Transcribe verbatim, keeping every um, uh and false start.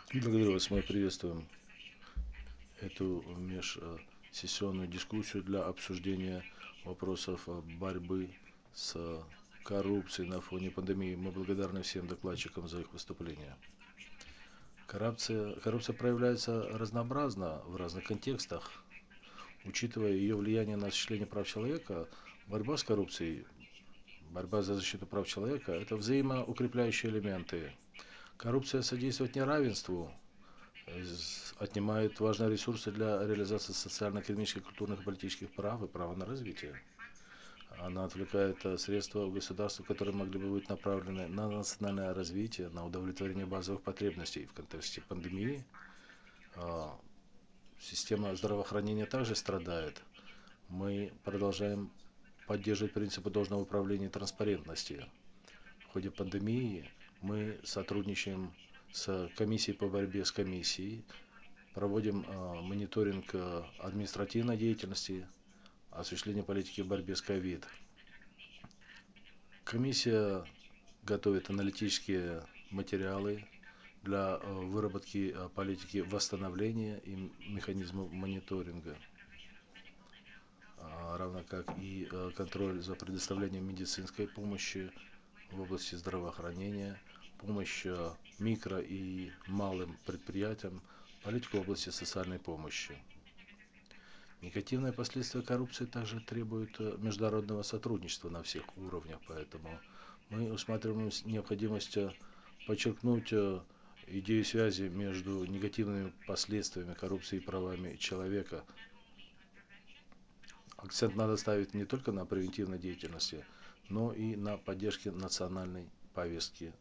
Благодарю вас. Мы приветствуем эту межсессионную дискуссию для обсуждения вопросов борьбы с коррупцией на фоне пандемии. Мы благодарны всем докладчикам за их выступления. Коррупция, коррупция проявляется разнообразно в разных контекстах. Учитывая ее влияние на осуществление прав человека, борьба с коррупцией, борьба за защиту прав человека – это взаимоукрепляющие элементы. Коррупция содействует неравенству, отнимает важные ресурсы для реализации социально-экономических, культурных и политических прав и права на развитие. Она отвлекает средства у государства, которые могли бы быть направлены на национальное развитие, на удовлетворение базовых потребностей. В контексте пандемии система здравоохранения также страдает. Мы продолжаем поддерживать принципы должного управления и транспарентности. В ходе пандемии мы сотрудничаем с комиссией по борьбе с комиссией, проводим мониторинг административной деятельности, осуществления политики в борьбе с ковид. Комиссия готовит аналитические материалы для выработки политики восстановления и механизмов мониторинга, равно как и контроль за предоставлением медицинской помощи в области здравоохранения, помощь микро и малым предприятиям, политику в области социальной помощи. Негативные последствия коррупции также требуют международного сотрудничества на всех уровнях, поэтому мы усматриваем необходимость подчеркнуть идею связи между негативными последствиями коррупции и правами человека. Акцент надо ставить не только на превентивной деятельности, но и на поддержке национальной повестки